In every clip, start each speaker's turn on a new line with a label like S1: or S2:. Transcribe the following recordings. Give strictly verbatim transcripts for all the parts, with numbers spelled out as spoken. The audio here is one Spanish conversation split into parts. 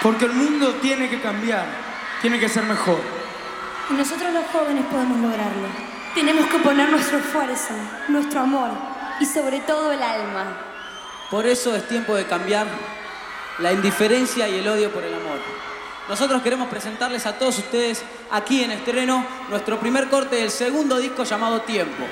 S1: Porque el mundo tiene que cambiar, tiene que ser mejor.
S2: Y nosotros los jóvenes podemos lograrlo. Tenemos que poner nuestro esfuerzo, nuestro amor y sobre todo el alma.
S3: Por eso es tiempo de cambiar la indiferencia y el odio por el amor. Nosotros queremos presentarles a todos ustedes aquí en estreno nuestro primer corte del segundo disco llamado Tiempo.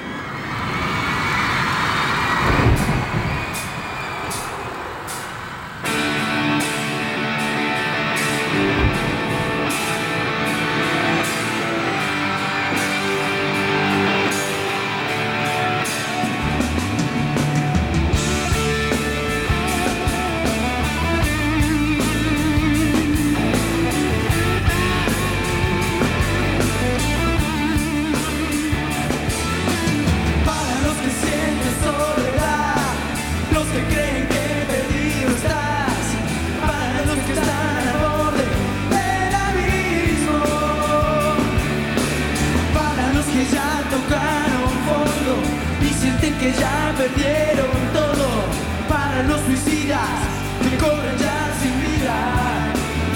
S4: Que ya perdieron todo, para los suicidas que corren ya sin vida.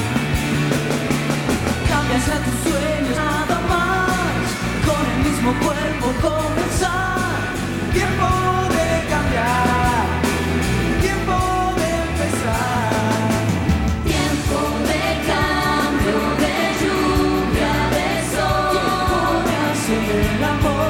S4: Cambias a tus sueños nada más, con el mismo cuerpo comenzar. Tiempo de cambiar, tiempo de empezar.
S5: Tiempo de cambio, de lluvia, de sol.
S4: Tiempo de hacer el amor.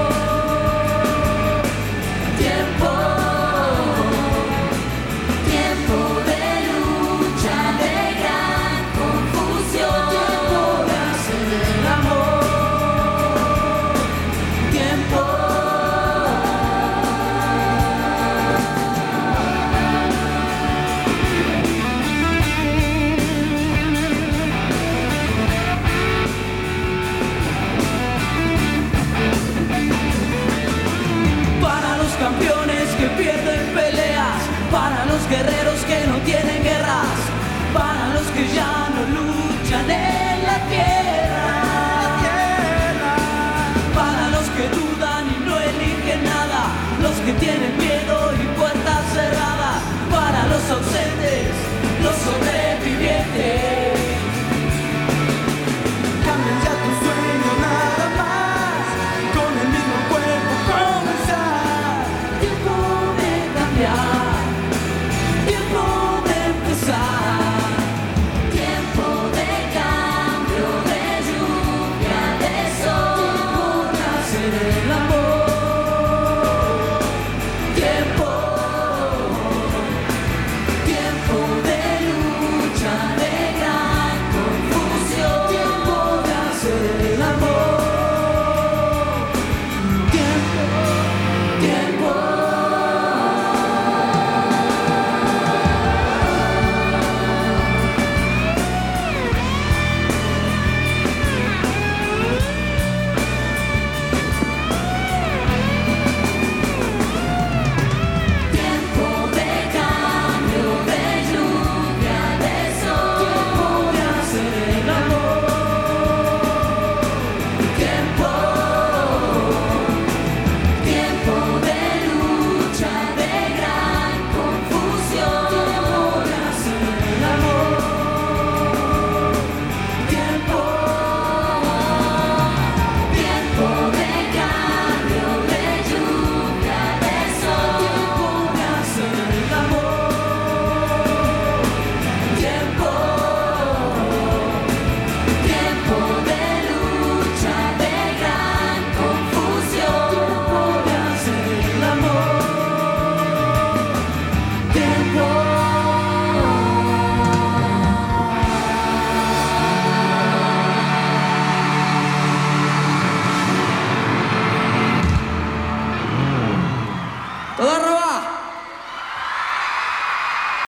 S4: Para los guerreros que no tienen guerras, para los que ya no luchan en la tierra, para los que dudan y no eligen nada, los que tienen miedo y puertas cerradas, para los ausentes